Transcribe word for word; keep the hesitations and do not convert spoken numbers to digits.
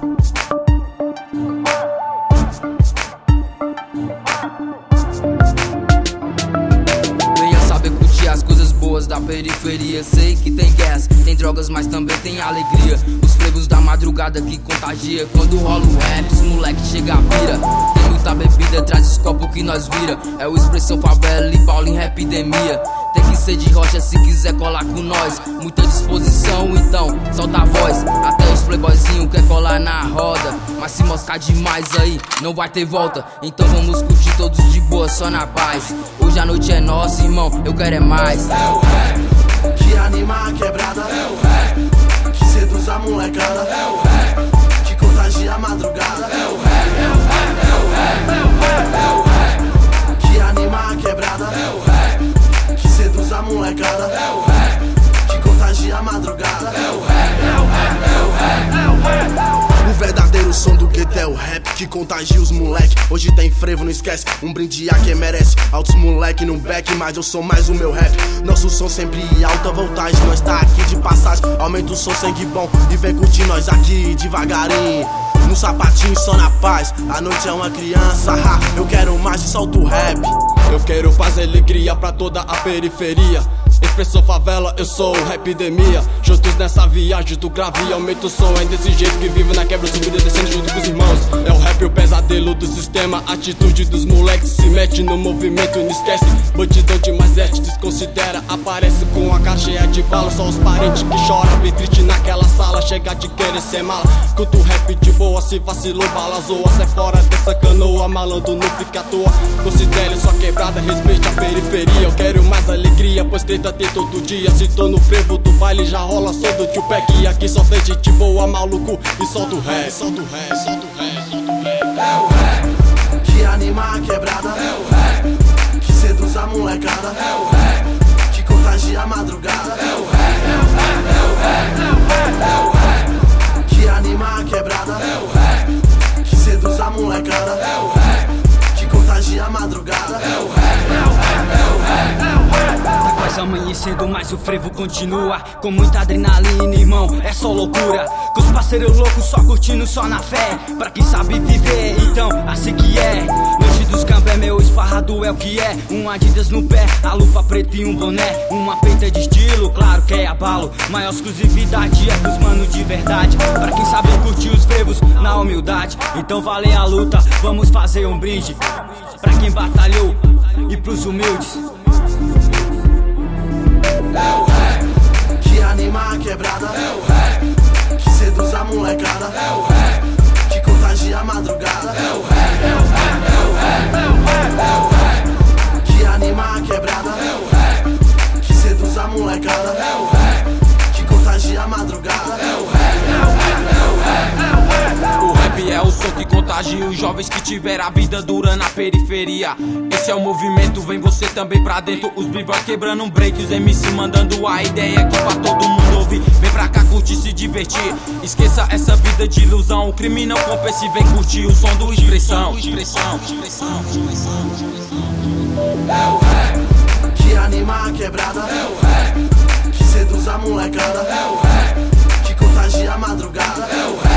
As coisas boas da periferia. Sei que tem gas, tem drogas, mas também tem alegria. Os frevos da madrugada que contagia. Quando rola o rap, os moleque chega a vira. Tem muita bebida, traz os copos que nós vira. É o Expressão Favela e Paulo em Rapidemia. Tem que ser de rocha se quiser colar com nós. Muita disposição, então solta a voz. Até os playboyzinho quer colar na roda. Mas se moscar demais aí, não vai ter volta. Então vamos curtir todos de boa, só na paz. Hoje a noite é nossa, irmão, eu quero é mais. É o rap que anima a quebrada. É o rap que seduz a molecada. É o rap que contagia a madrugada. É o rap, é o rap, é o rap, é o rap, é o rap que anima a quebrada. É o rap que seduz a molecada. É o rap que contagia a madrugada. É o rap, é o rap, é o rap, é o rap. O verdadeiro som do gueto é o rap que contagia os moleque. Hoje tem frevo, não esquece, um brinde a quem merece. Altos moleque no back, mas eu sou mais o meu rap. Nosso som sempre alta voltagem, nós tá aqui de passagem. Aumenta o som, sangue bom e vem curtir nós aqui devagarinho. No sapatinho, só na paz, a noite é uma criança. Ha, eu quero mais e solto o rap. Eu quero fazer alegria pra toda a periferia. Expressão Favela, eu sou o Rapidemia. Juntos nessa viagem do grave, aumenta o som. É desse jeito que vivo na quebra, subindo e descendo junto com os irmãos. É o rap, o pesadelo do sistema. Atitude dos moleques, se mete no movimento, não esquece. Bandidão de mais arte, desconsidera. Aparece com a cara cheia de bala. Só os parentes que choram, bem triste naquela sala. Chega de querer ser mala. Escuta o rap de boa, se vacilou, bala zoa. Sai fora dessa canoa, malandro não fica à toa. Considere sua quebrada, respeite a periferia. Eu quero mais alegria, pois treta tem todo dia. Se tô no frevo do baile, já rola som do tio Peck. Aqui só tem gente boa, maluco, e solta o rap. Solta o rap, solta o rap, solta o rap. É o rap que anima a quebrada. É o rap que seduz a molecada. É o rap que contagia a madrugada. É o rap, é o rap, é o rap, é o rap, é o rap que anima a quebrada. É o rap que seduz a molecada. É o rap que contagia a madrugada. É o rap, é o rap, é o rap, é o rap. Tá quase amanhecendo, mas o frevo continua. Com muita adrenalina, irmão, é só loucura. Com os parceiros loucos só curtindo, só na fé. Pra quem sabe viver, então assim que é. Longe dos campos é meu esparrado, é o que é. Um Adidas no pé, a luva preta e um boné. Uma peita de estilo, claro que é abalo. Maior exclusividade é pros manos de verdade. Pra quem sabe curtir os frevos na humildade. Então valeu a luta, vamos fazer um brinde pra quem batalhou e pros humildes. É o rap que anima a quebrada. É o rap que seduz a molecada. É o rap que contagia a madrugada. É o rap, é o rap, é o rap, é o rap, é o rap que anima a quebrada. É o rap que seduz a molecada. É o rap que contagia a madrugada. É o rap, é o rap, é o rap, é o rap. O rap é o som que contagia os jovens que tiveram a vida dura na periferia. Esse é o movimento, vem você também pra dentro. Os b-boys quebrando um break, os M C mandando a ideia aqui pra todo mundo ouvir. Vem pra cá curtir, se divertir. Esqueça essa vida de ilusão. O crime não compensa e vem curtir o som do Expressão. Expressão, expressão, expressão, expressão. É o rap que anima a quebrada. É o rap que seduz a molecada. É o rap que contagia a madrugada. É o rap.